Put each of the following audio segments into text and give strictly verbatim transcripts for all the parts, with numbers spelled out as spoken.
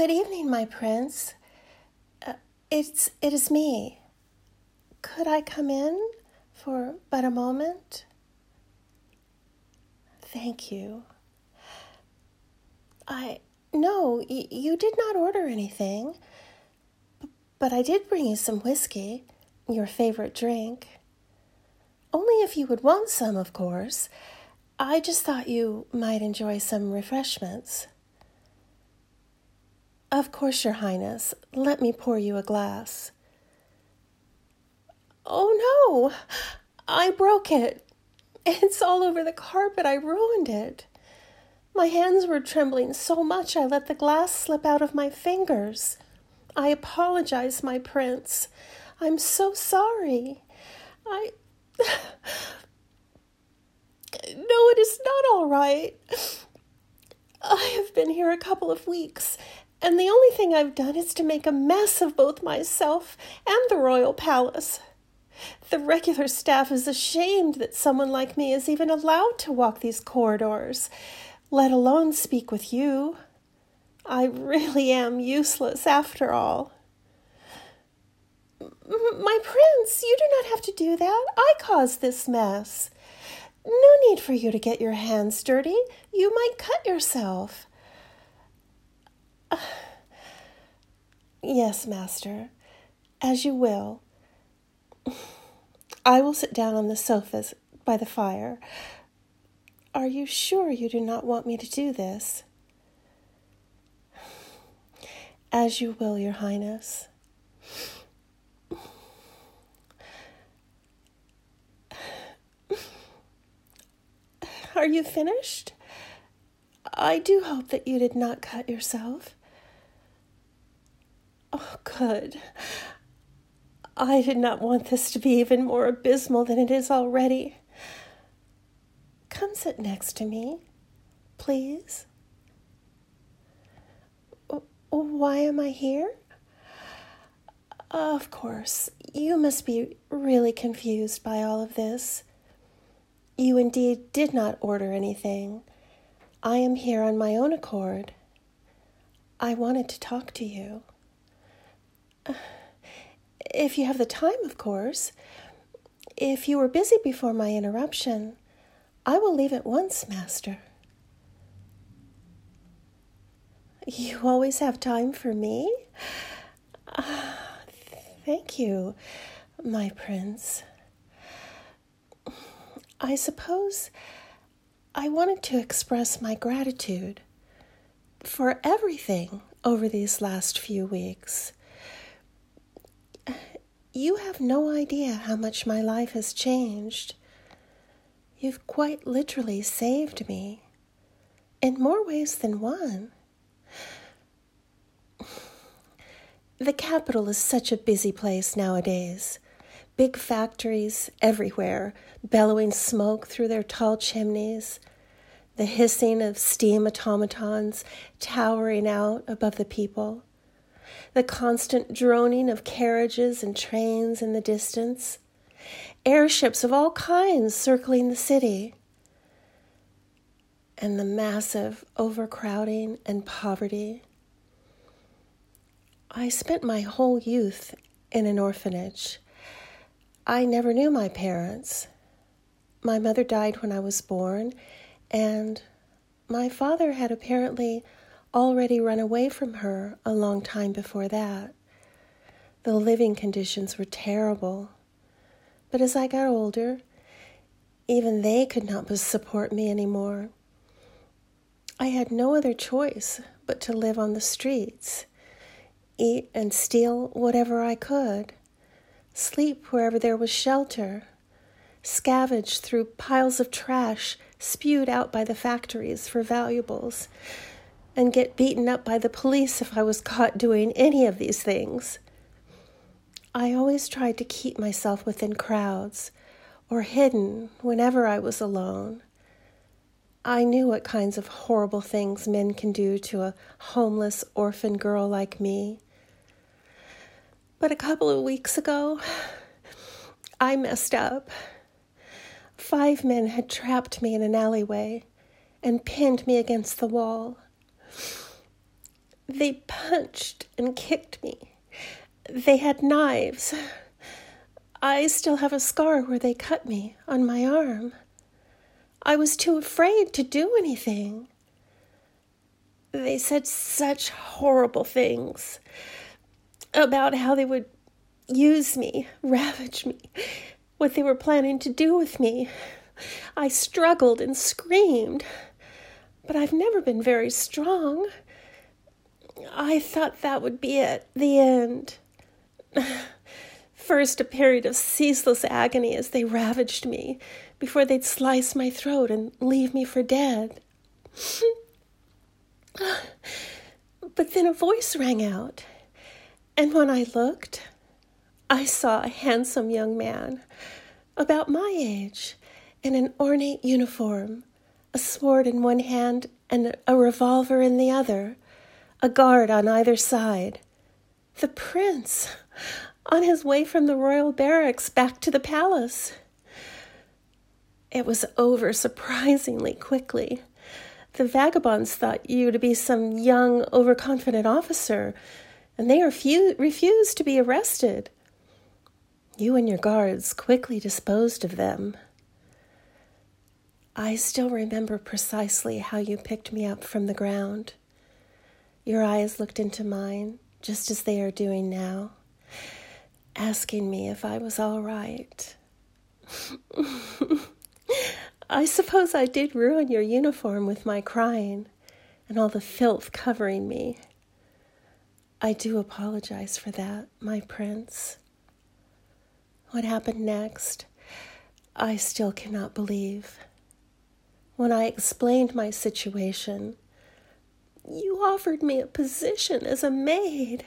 Good evening, my prince. Uh, it's it is me. Could I come in for but a moment? Thank you. I no, y- you did not order anything, b- but I did bring you some whiskey, your favorite drink. Only if you would want some, of course. I just thought you might enjoy some refreshments. Of course, Your Highness. Let me pour you a glass. Oh, no! I broke it. It's all over the carpet. I ruined it. My hands were trembling so much I let the glass slip out of my fingers. I apologize, my prince. I'm so sorry. I... No, it is not all right. I have been here a couple of weeks, and the only thing I've done is to make a mess of both myself and the royal palace. The regular staff is ashamed that someone like me is even allowed to walk these corridors, let alone speak with you. I really am useless after all. My prince, you do not have to do that. I caused this mess. No need for you to get your hands dirty. You might cut yourself. Uh, yes, master, as you will. I will sit down on the sofas by the fire. Are you sure you do not want me to do this? As you will, Your Highness. Are you finished? I do hope that you did not cut yourself. Oh, good. I did not want this to be even more abysmal than it is already. Come sit next to me, please. Why am I here? Of course, you must be really confused by all of this. You indeed did not order anything. I am here on my own accord. I wanted to talk to you. If you have the time, of course. If you were busy before my interruption, I will leave at once, master. You always have time for me? Uh, thank you, my prince. I suppose I wanted to express my gratitude for everything over these last few weeks. You have no idea how much my life has changed. You've quite literally saved me, in more ways than one. The capital is such a busy place nowadays. Big factories everywhere, bellowing smoke through their tall chimneys, the hissing of steam automatons towering out above the people, the constant droning of carriages and trains in the distance, airships of all kinds circling the city, and the massive overcrowding and poverty. I spent my whole youth in an orphanage. I never knew my parents. My mother died when I was born, and my father had apparently already run away from her a long time before that. The living conditions were terrible. But as I got older, even they could not support me anymore. I had no other choice but to live on the streets, eat and steal whatever I could, sleep wherever there was shelter, scavenge through piles of trash spewed out by the factories for valuables, and get beaten up by the police if I was caught doing any of these things. I always tried to keep myself within crowds or hidden whenever I was alone. I knew what kinds of horrible things men can do to a homeless orphan girl like me. But a couple of weeks ago, I messed up. Five men had trapped me in an alleyway and pinned me against the wall. They punched and kicked me. They had knives. I still have a scar where they cut me on my arm. I was too afraid to do anything. They said such horrible things about how they would use me, ravage me, what they were planning to do with me. I struggled and screamed, but I've never been very strong. I thought that would be it, the end. First, a period of ceaseless agony as they ravaged me before they'd slice my throat and leave me for dead. But then a voice rang out, and when I looked, I saw a handsome young man, about my age, in an ornate uniform, a sword in one hand and a revolver in the other, a guard on either side. The prince, on his way from the royal barracks back to the palace. It was over surprisingly quickly. The vagabonds thought you to be some young, overconfident officer, and they refu- refused to be arrested. You and your guards quickly disposed of them. I still remember precisely how you picked me up from the ground. Your eyes looked into mine, just as they are doing now, asking me if I was all right. I suppose I did ruin your uniform with my crying and all the filth covering me. I do apologize for that, my prince. What happened next, I still cannot believe. When I explained my situation, you offered me a position as a maid.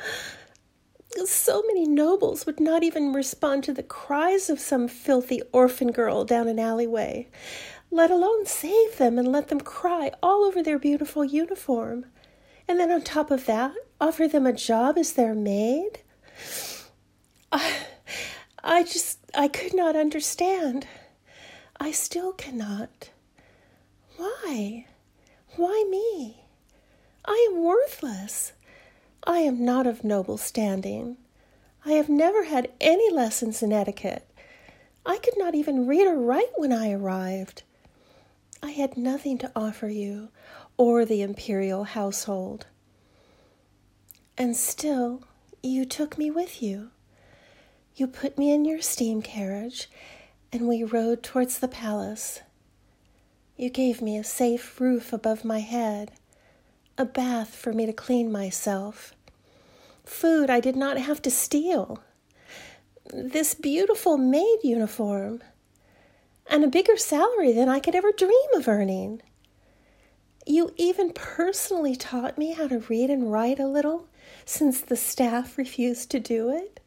So many nobles would not even respond to the cries of some filthy orphan girl down an alleyway, let alone save them and let them cry all over their beautiful uniform. And then on top of that, offer them a job as their maid? I, I just, I could not understand. I still cannot. Why? Why me? I am worthless. I am not of noble standing. I have never had any lessons in etiquette. I could not even read or write when I arrived. I had nothing to offer you or the imperial household. And still, you took me with you. You put me in your steam carriage, and we rode towards the palace. You gave me a safe roof above my head, a bath for me to clean myself, food I did not have to steal, this beautiful maid uniform, and a bigger salary than I could ever dream of earning. You even personally taught me how to read and write a little, since the staff refused to do it.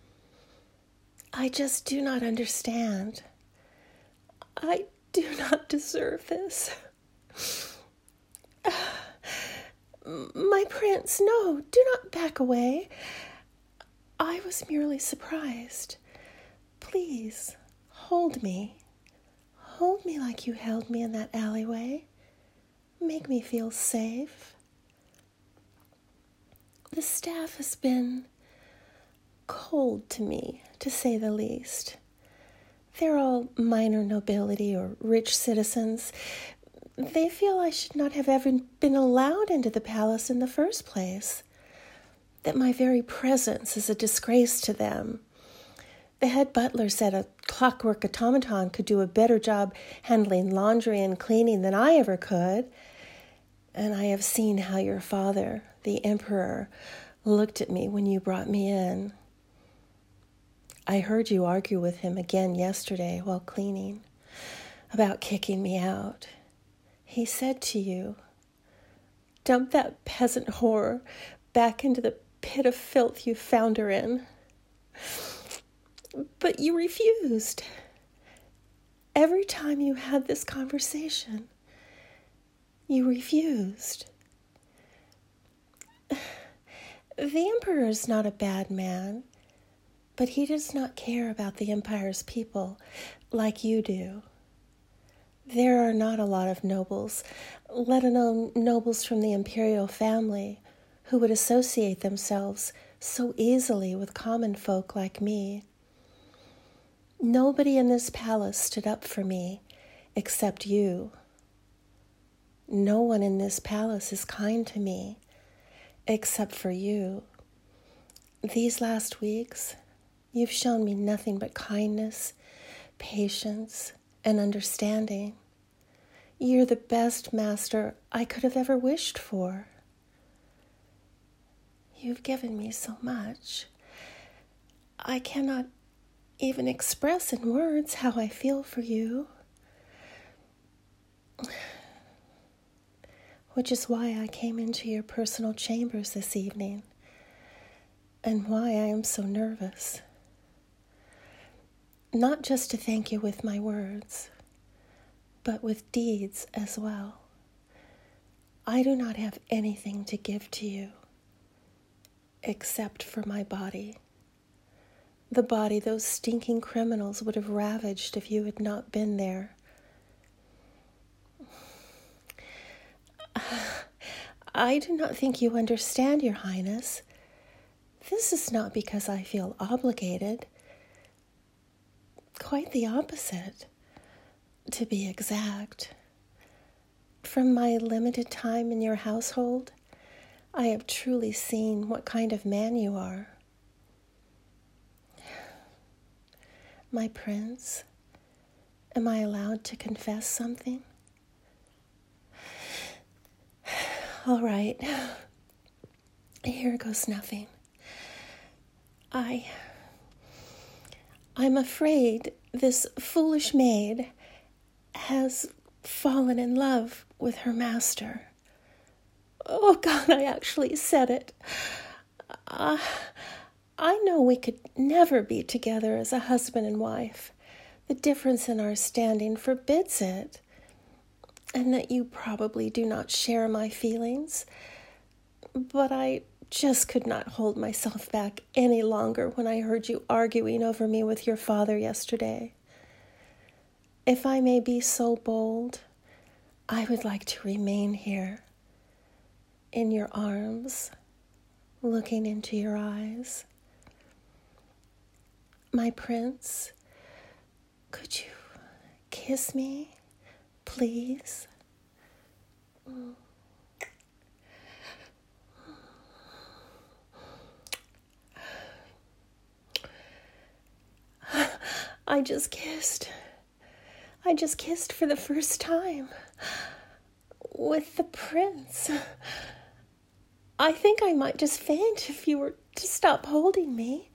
I just do not understand. I do not deserve this. My prince, no, do not back away. I was merely surprised. Please, hold me. Hold me like you held me in that alleyway. Make me feel safe. The staff has been cold to me, to say the least. They're all minor nobility or rich citizens. They feel I should not have ever been allowed into the palace in the first place, that my very presence is a disgrace to them. The head butler said a clockwork automaton could do a better job handling laundry and cleaning than I ever could. And I have seen how your father, the emperor, looked at me when you brought me in. I heard you argue with him again yesterday while cleaning about kicking me out. He said to you, "Dump that peasant whore back into the pit of filth you found her in." But you refused. Every time you had this conversation, you refused. The emperor is not a bad man, but he does not care about the empire's people like you do. There are not a lot of nobles, let alone nobles from the imperial family, who would associate themselves so easily with common folk like me. Nobody in this palace stood up for me except you. No one in this palace is kind to me except for you. These last weeks, you've shown me nothing but kindness, patience, and understanding. You're the best master I could have ever wished for. You've given me so much. I cannot even express in words how I feel for you. Which is why I came into your personal chambers this evening, and why I am so nervous. Not just to thank you with my words, but with deeds as well. I do not have anything to give to you except for my body. The body those stinking criminals would have ravaged if you had not been there. I do not think you understand, Your Highness. This is not because I feel obligated. Quite the opposite, to be exact. From my limited time in your household, I have truly seen what kind of man you are. My prince, am I allowed to confess something? All right, here goes nothing. I, I'm afraid this foolish maid has fallen in love with her master. Oh God, I actually said it. Uh, I know we could never be together as a husband and wife. The difference in our standing forbids it. And that you probably do not share my feelings. But I just could not hold myself back any longer when I heard you arguing over me with your father yesterday. If I may be so bold, I would like to remain here, in your arms, looking into your eyes. My prince, could you kiss me, please? I just kissed. I just kissed for the first time with the prince. I think I might just faint if you were to stop holding me.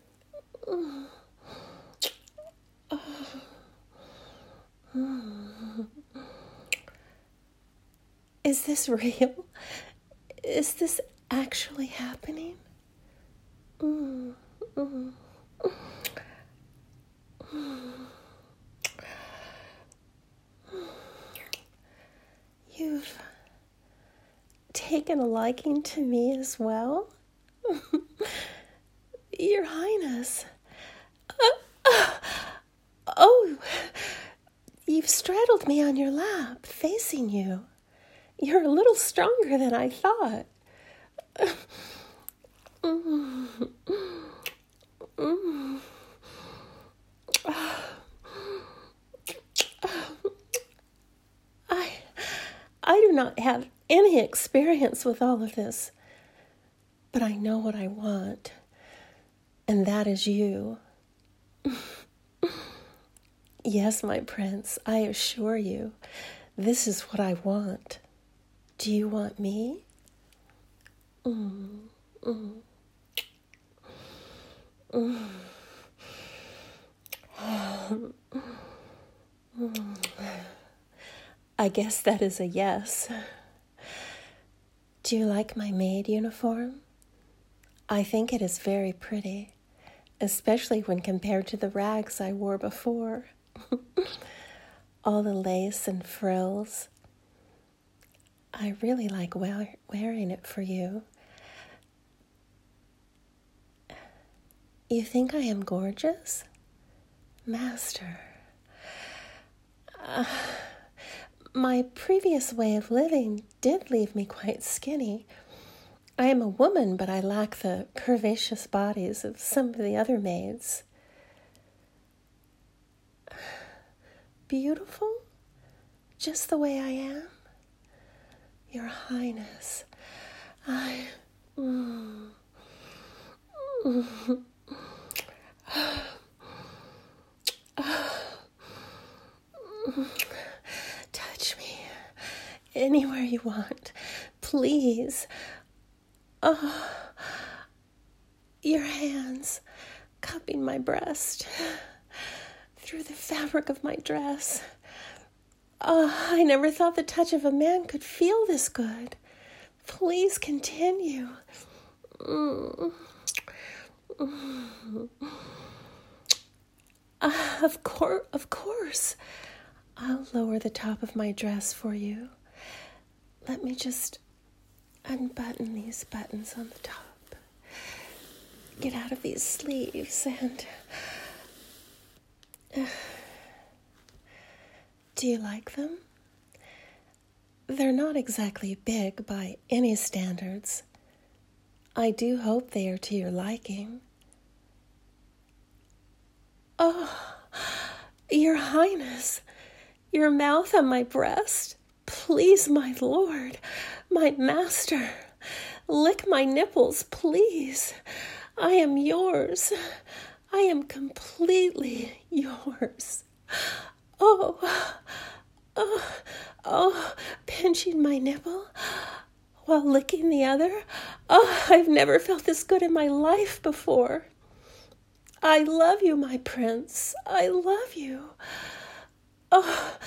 Is this real? Is this actually happening? Mm, mm, mm. You've taken a liking to me as well? Your Highness. Uh, uh, oh, you've straddled me on your lap, facing you. You're a little stronger than I thought. Mm. Mm. I, I do not have any experience with all of this, but I know what I want, and that is you. Yes, my prince, I assure you, this is what I want. Do you want me? Mm, mm, mm. I guess that is a yes. Do you like my maid uniform? I think it is very pretty, especially when compared to the rags I wore before. All the lace and frills. I really like wear- wearing it for you. You think I am gorgeous? Master. Uh, my previous way of living did leave me quite skinny. I am a woman, but I lack the curvaceous bodies of some of the other maids. Beautiful, just the way I am? Your Highness, I... Mm, mm, touch me anywhere you want, please. Oh, your hands cupping my breast through the fabric of my dress. Oh, I never thought the touch of a man could feel this good. Please continue. Mm. Mm. Uh, of course, of course. I'll lower the top of my dress for you. Let me just unbutton these buttons on the top. Get out of these sleeves and... Uh, do you like them? They're not exactly big by any standards. I do hope they are to your liking. Oh, Your Highness, your mouth on my breast. Please, my lord, my master, lick my nipples, please. I am yours. I am completely yours. Oh, oh, oh, pinching my nipple while licking the other. Oh, I've never felt this good in my life before. I love you, my prince. I love you. Oh,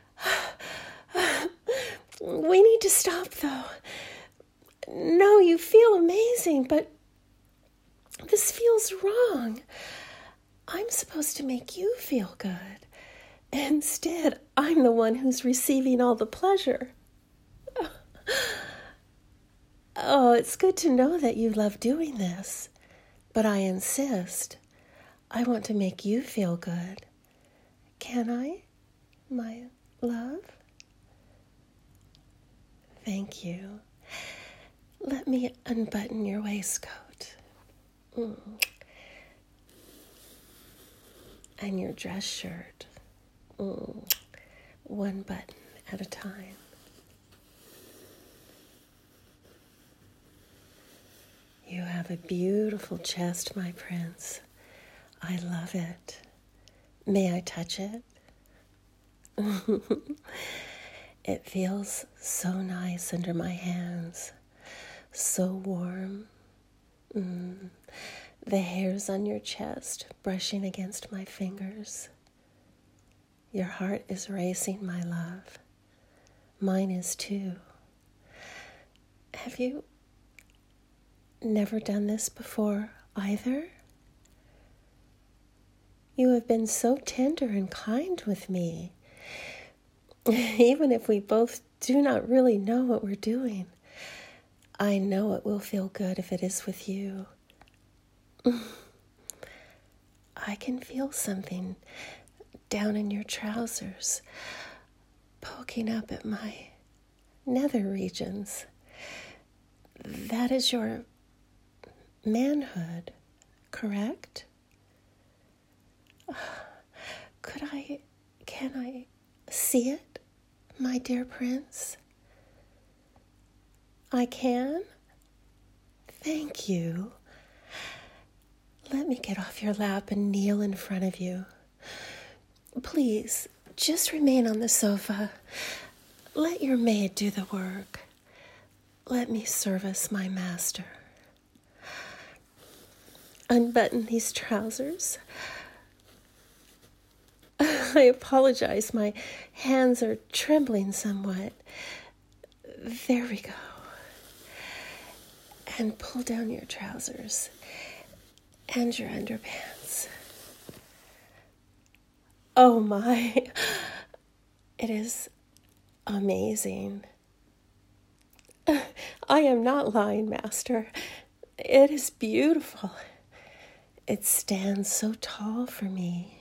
we need to stop, though. No, you feel amazing, but this feels wrong. I'm supposed to make you feel good. Instead, I'm the one who's receiving all the pleasure. Oh, it's good to know that you love doing this, but I insist. I want to make you feel good. Can I, my love? Thank you. Let me unbutton your waistcoat. Mm. And your dress shirt. Mm. One button at a time. You have a beautiful chest, my prince. I love it. May I touch it? It feels so nice under my hands, so warm. Mm. The hairs on your chest brushing against my fingers. Your heart is racing, my love. Mine is too. Have you never done this before either? You have been so tender and kind with me. Even if we both do not really know what we're doing, I know it will feel good if it is with you. I can feel something down in your trousers, poking up at my nether regions. That is your manhood, correct? Could I, can I see it, my dear prince? I can? Thank you. Let me get off your lap and kneel in front of you. Please, just remain on the sofa. Let your maid do the work. Let me service my master. Unbutton these trousers. I apologize, my hands are trembling somewhat. There we go. And pull down your trousers and your underpants. Oh my, it is amazing. I am not lying, master. It is beautiful. It stands so tall for me.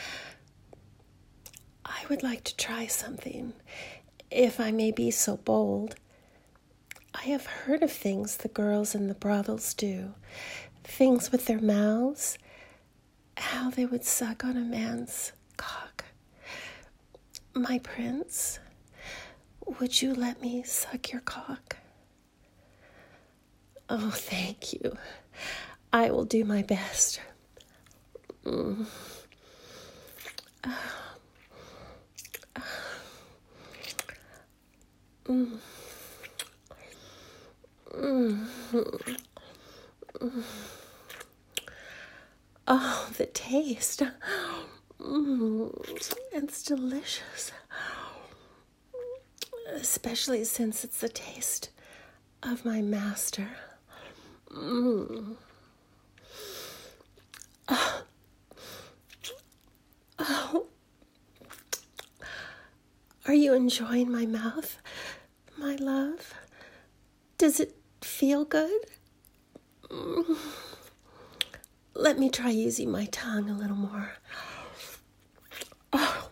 I would like to try something, if I may be so bold. I I have heard of things the girls in the brothels do. Things with their mouths. How they would suck on a man's cock. My prince, would you let me suck your cock? Oh, thank you. I will do my best. Mm. Mm. Mm. Mm. Oh, the taste. Mm. It's delicious. Especially since it's the taste of my master. Mm. Oh. Oh. Are you enjoying my mouth, my love? Does it feel good? Mm. Let me try using my tongue a little more. Oh.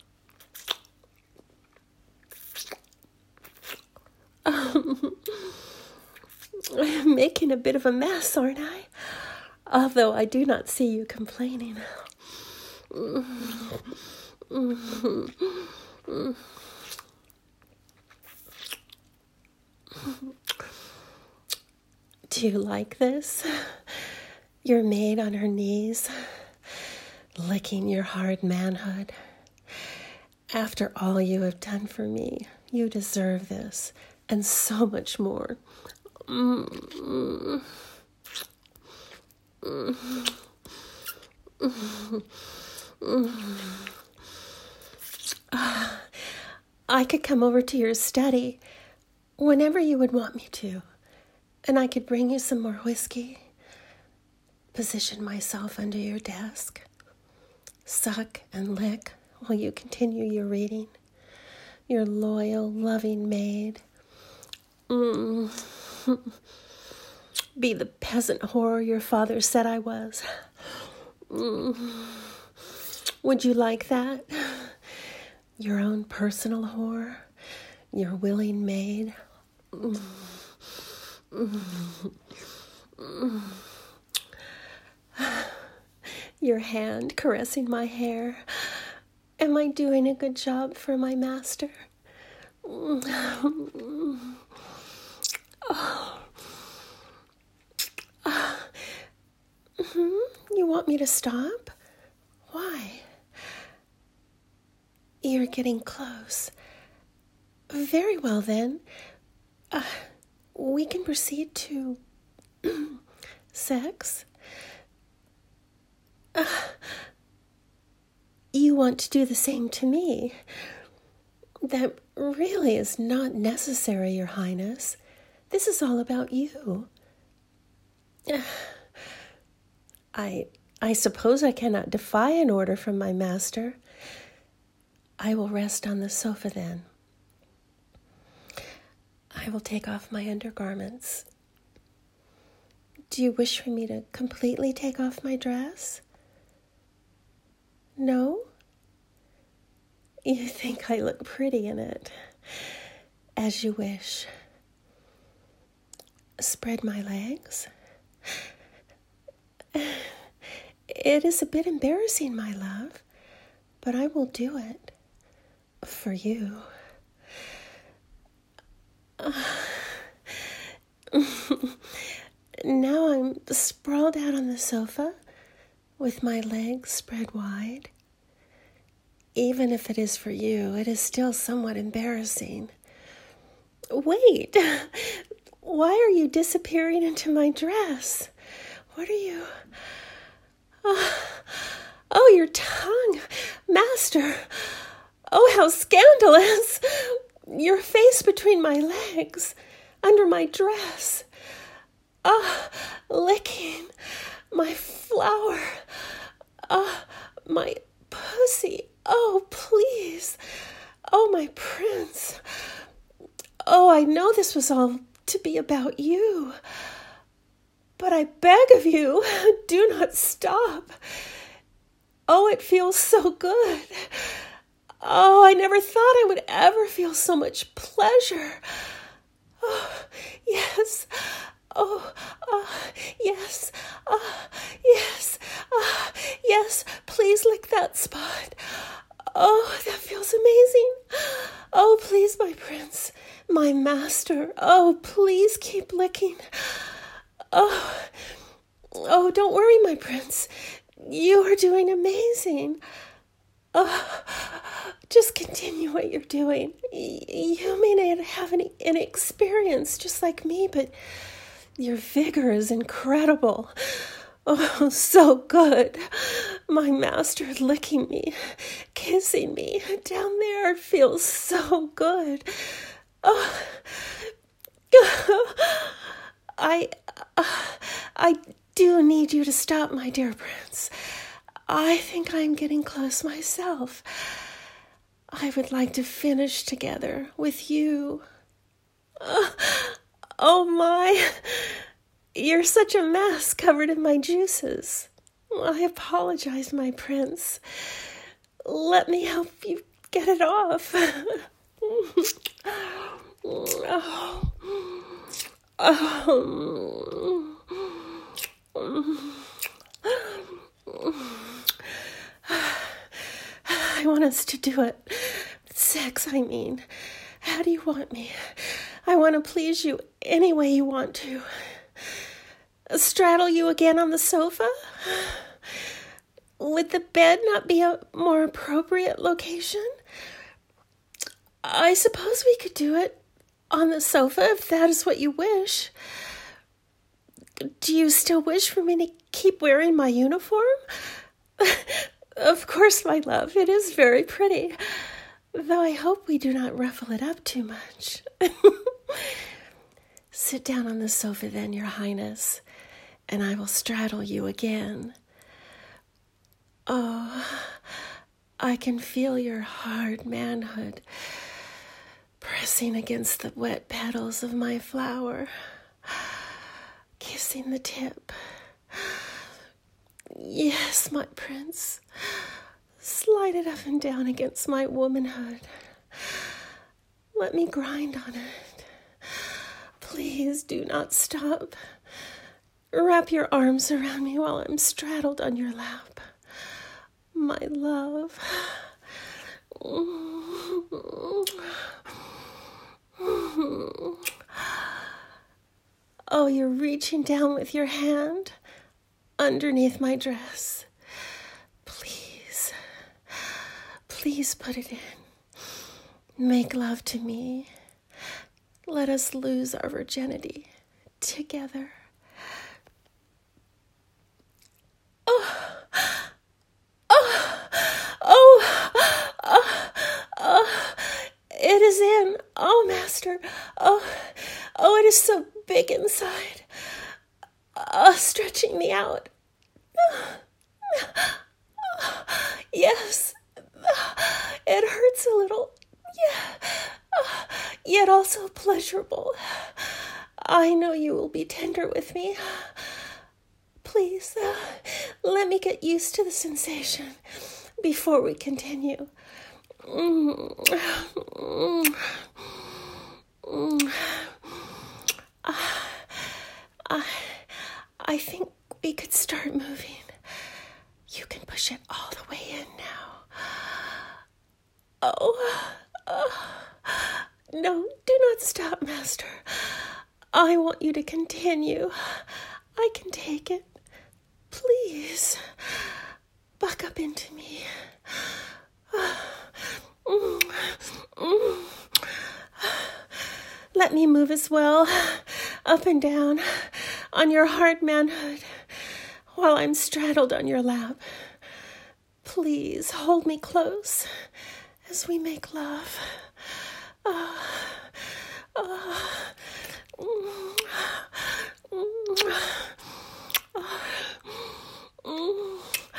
Um, I'm making a bit of a mess, aren't I? Although I do not see you complaining. Do you like this? Your maid on her knees, licking your hard manhood. After all you have done for me, you deserve this, and so much more. Mm-hmm. Mm-hmm. Mm-hmm. Uh, I could come over to your study whenever you would want me to, and I could bring you some more whiskey, position myself under your desk, suck and lick while you continue your reading. Your loyal, loving maid. Mm. Be the peasant whore your father said I was. Mm. Would you like that? Your own personal whore? Your willing maid? Mm. Mm. Mm. Your hand caressing my hair. Am I doing a good job for my master? Oh. Uh, mm-hmm. You want me to stop? Why? You're getting close. Very well, then. Uh, we can proceed to sex. Uh, you want to do the same to me. That really is not necessary, Your Highness. This is all about you. I, I suppose I cannot defy an order from my master. I will rest on the sofa then. I will take off my undergarments. Do you wish for me to completely take off my dress? No? You think I look pretty in it? As you wish. Spread my legs. It is a bit embarrassing, my love, but I will do it for you. Uh, now I'm sprawled out on the sofa with my legs spread wide. Even if it is for you, it is still somewhat embarrassing. Wait, why are you disappearing into my dress? What are you... Oh, oh, your tongue, master. Oh, how scandalous. Your face between my legs, under my dress. Ah, oh, licking my flower. Ah, oh, my pussy. Oh, please. Oh, my prince. Oh, I know this was all to be about you. But I beg of you, do not stop. Oh, it feels so good. Oh, I never thought I would ever feel so much pleasure. Oh, yes, yes, ah, yes, ah, yes, please lick that spot. Oh, that feels amazing. Oh, please, my prince, my master. Oh, please keep licking. Oh, oh, don't worry, my prince. You are doing amazing. Oh, just continue what you're doing. You may not have any inexperience just like me, but your vigor is incredible. Oh, so good. My master licking me, kissing me down there feels so good. Oh, I, I do need you to stop, my dear prince. I think I'm getting close myself. I would like to finish together with you. Oh, oh my, you're such a mess covered in my juices. I apologize, my prince. Let me help you get it off. Oh. Oh. I want us to do it. Sex, I mean. How do you want me? I want to please you any way you want to. Straddle you again on the sofa? Would the bed not be a more appropriate location? I suppose we could do it on the sofa if that is what you wish. Do you still wish for me to keep wearing my uniform? Of course, my love, it is very pretty, though I hope we do not ruffle it up too much. Sit down on the sofa then, Your Highness, and I will straddle you again. Oh, I can feel your hard manhood pressing against the wet petals of my flower, kissing the tip. Yes, my prince, slide it up and down against my womanhood. Let me grind on it. Please do not stop. Wrap your arms around me while I'm straddled on your lap. My love. Oh, you're reaching down with your hand underneath my dress. Please, please put it in. Make love to me. Let us lose our virginity together. Oh, oh, oh, oh, oh, it is in. Oh, master. Oh, oh, it is so big inside. Uh, stretching me out. Yes, it hurts a little. Yeah, yet also pleasurable. I know you will be tender with me. Please, uh, let me get used to the sensation before we continue. Mm. Mm. Mm. Uh, I, I think we could start moving. You can push it all the way in now. Oh, oh. No, do not stop, master. I want you to continue. I can take it. Please, buck up into me. Let me move as well, up and down, on your hard manhood, while I'm straddled on your lap. Please hold me close as we make love. Oh, oh, mm, mm, oh,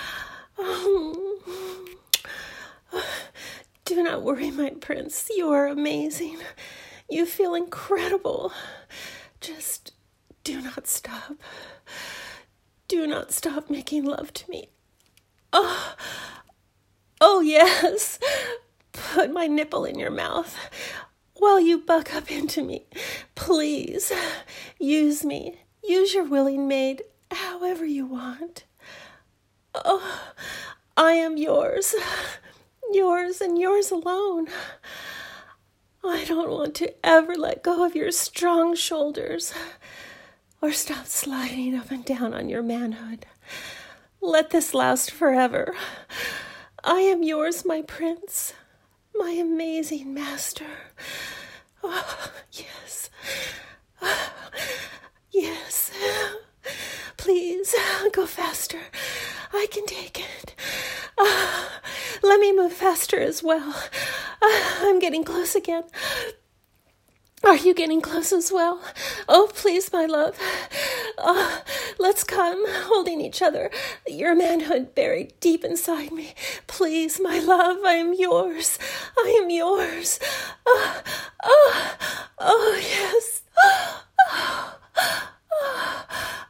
mm, oh. Do not worry, my prince. You are amazing. You feel incredible. Just do not stop. Do not stop making love to me. Oh, oh yes. Put my nipple in your mouth while you buck up into me. Please, use me. Use your willing maid however you want. Oh, I am yours, yours and yours alone. I don't want to ever let go of your strong shoulders or stop sliding up and down on your manhood. Let this last forever. I am yours, my prince, my amazing master. Oh, yes. Oh, yes. Please, go faster. I can take it. Uh, let me move faster as well. Uh, I'm getting close again. Are you getting close as well? Oh, please, my love. Uh, let's come, holding each other, your manhood buried deep inside me. Please, my love, I am yours. I am yours. Oh, oh, oh, yes. Oh, oh, oh,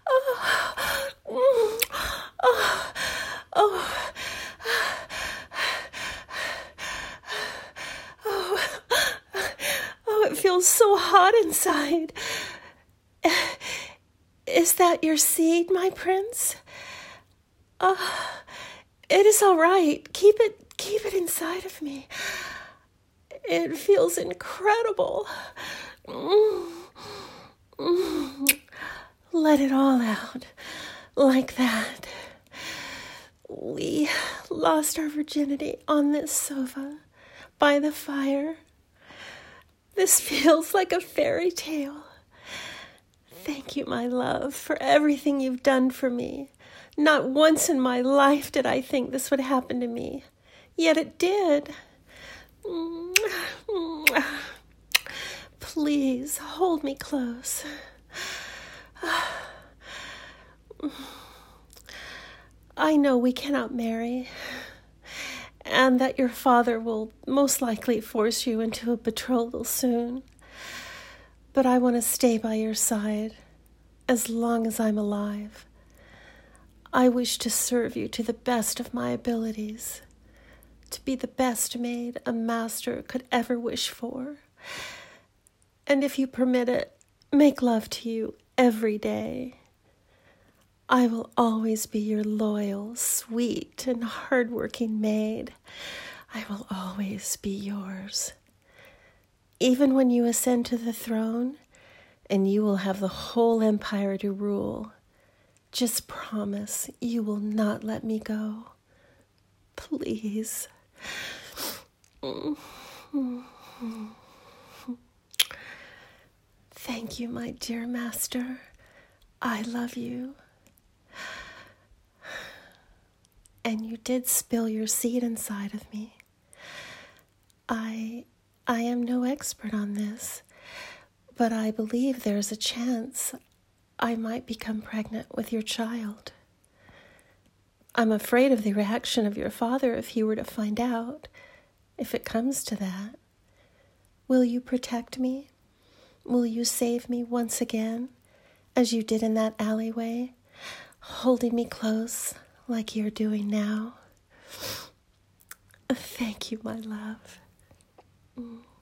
oh, oh, oh. It feels so hot inside. Is that your seed, my prince? Oh, it is all right. Keep it, keep it inside of me. It feels incredible. Mm. Mm. Let it all out, like that. We lost our virginity on this sofa, by the fire. This feels like a fairy tale. Thank you, my love, for everything you've done for me. Not once in my life did I think this would happen to me, yet it did. Please hold me close. I know we cannot marry, and that your father will most likely force you into a betrothal soon. But I want to stay by your side as long as I'm alive. I wish to serve you to the best of my abilities, to be the best maid a master could ever wish for. And if you permit it, make love to you every day. I will always be your loyal, sweet, and hard-working maid. I will always be yours. Even when you ascend to the throne, and you will have the whole empire to rule, just promise you will not let me go. Please. Thank you, my dear master. I love you. And you did spill your seed inside of me. I, I am no expert on this, but I believe there's a chance I might become pregnant with your child. I'm afraid of the reaction of your father if he were to find out, if it comes to that. Will you protect me? Will you save me once again, as you did in that alleyway, holding me close like you're doing now? Thank you, my love. Mm.